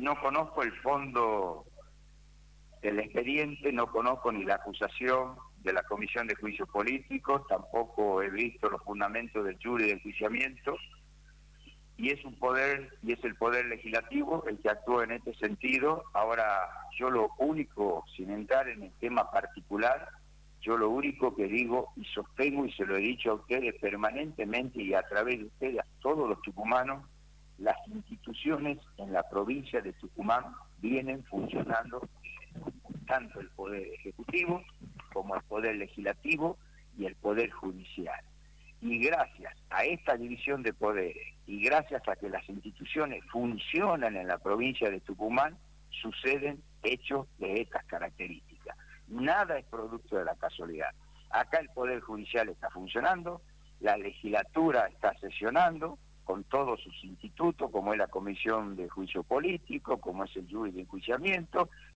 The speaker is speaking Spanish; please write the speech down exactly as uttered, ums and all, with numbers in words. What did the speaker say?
no conozco el fondo del expediente, no conozco ni la acusación de la Comisión de Juicio Político, tampoco he visto los fundamentos del jury de enjuiciamiento, y es un poder, y es el poder legislativo el que actúa en este sentido. Ahora, yo lo único, sin entrar en el tema particular, yo lo único que digo y sostengo, y se lo he dicho a ustedes permanentemente y a través de ustedes, a todos los tucumanos, las instituciones en la provincia de Tucumán vienen funcionando, tanto el Poder Ejecutivo como el Poder Legislativo y el Poder Judicial. Y gracias a esta división de poderes y gracias a que las instituciones funcionan en la provincia de Tucumán, suceden hechos de estas características. Nada es producto de la casualidad. Acá el Poder Judicial está funcionando, la legislatura está sesionando con todos sus institutos, como es la Comisión de Juicio Político, como es el jury de enjuiciamiento,